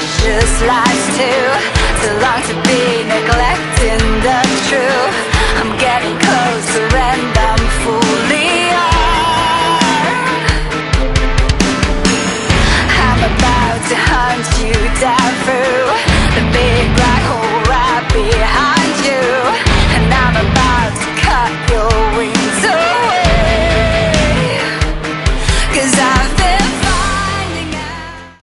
precious lies too. So long to be neglecting the truth. I'm getting closer and I'm fully armed. I'm about to hunt you down for